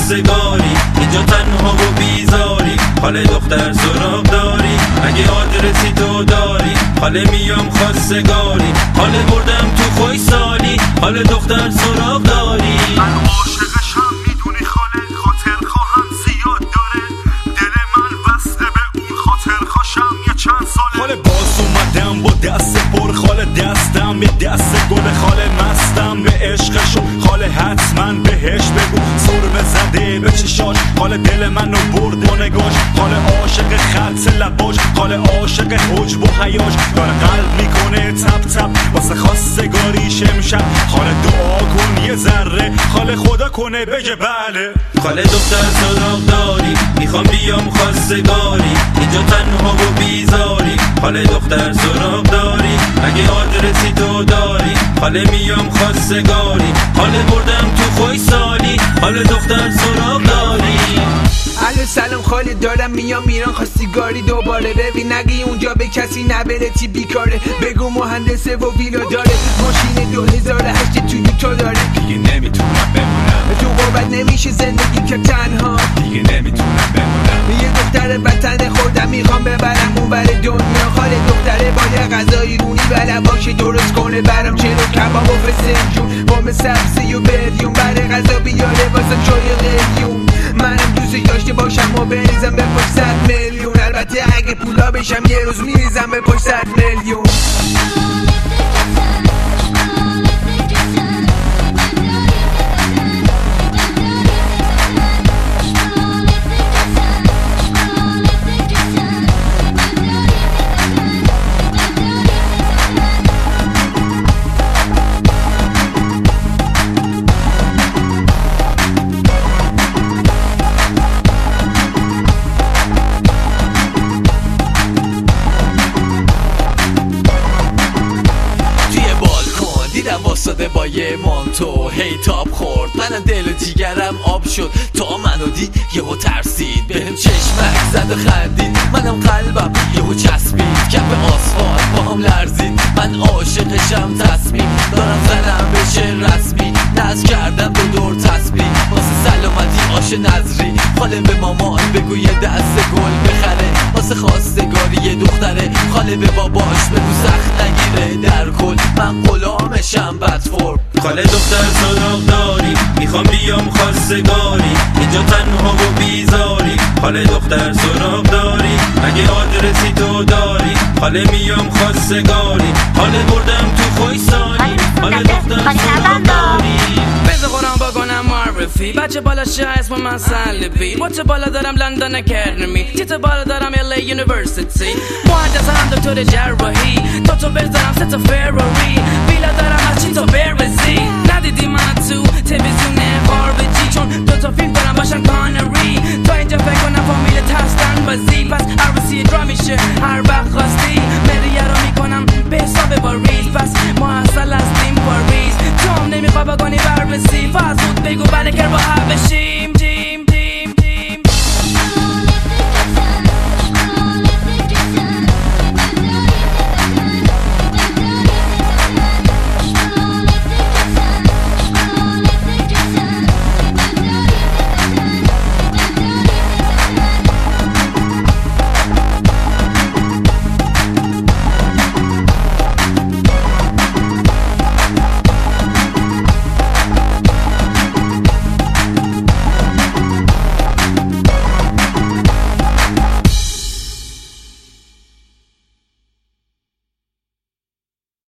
خواستگاری، اینجا تنها و بیزاری، حال دختر سراغ داری، اگه آدرسی تو داری، حال میام خواستگاری، حال بردم تو خوی سالی، حال دختر سراغ داری. من عاشقشم میدونی خاله، خاطر خواهم زیاد داره، دل من وصله به اون خاطر خوشم یه چند ساله. خاله باز اومدم با دست پر، خاله دستم یه دست گل، خاله مستم به عشقشو، خاله حتما بهش بگو سرمه زده به چشاش، خاله دل منو برد با نگاش، خاله عاشق خط لباش، خاله عاشق حجب و حیاش، داره قلب میکنه تپ تپ واسه خواستگاریش امشب، خاله دعا کن یه ذره، خاله خدا کنه بگه بله. خاله دختر سراغ داری، میخوام بیام خواستگاری، اینجا تنها و بیزاری، حال دختر سراغ داری، اگه آدرسی تو داری، حال میام خواستگاری، حال بردم تو خوی سالی، حال دختر سراغ داری. الو سلام خاله، دارم میام ایران خواستگاری دوباره، ببین نگی اونجا به کسی نبره تی بیکاره، بگو مهندسه و ویلا داره، ماشین 2008 توی تو داره، دیگه نمیتونم بمونم تو غربت نمیشه زندگی که تنها، دیگه نمیتونم بمونم، یه دختر وطن خودم میخوام ببرم اون بر دنیا، خاله دختره با یه غذایی رونی بلم باشه درست کنه برام چلو کباب و فسنجون، بام سبزی و بریون برای غذا بیاره واسم شوی قلیون، منم دوست داشته باشم و بریزم به پشت 100 میلیون، البته اگه پولا بشم یه روز میریزم به پشت 100 میلیون. واساده با یه مانتو هی تاب خورد، منم دل و جیگرم آب شد، تا منو دید یهو ترسید، بهم چشمک زد و خندید، منم قلبم یهو چسبید، کف آسفالت با هم لرزید، من عاشقشم تصمیم دارم زنم بشه رسمی، ناز کردم دو دور تسبیح واسه سلامتی آش نظری، خاله به مامان بگو یه دست گل بخره واسه خواستگاری یه دختره، خاله به باباش بگو سخت نگیره در کل من غلامشم بدفور. خاله دختر سراغ داری، میخوام بیام خواستگاری، اینجا تنها و بیزاری، حال دختر سراغ داری، اگه آدرسی تو داری، حال میام خواستگاری، حال بردم تو خوی سالی، حال دختر سراغ داری. بذار قرآن بکنم معرفی، بچه بالا شه اسم من سلبی، بچه بالا دارم لندن اکادمی، تیت بالا دارم LA یونیورسیتی، مهندس هم دکتر جراحی، تو بذارم ست فراری، ویلا دارم از چی تو برزی، ندیدی من تو تلویزیون خارجی، چون 2 تا فیلم دارم باشن کانری، تا اینجا فکر کنم فامیل تست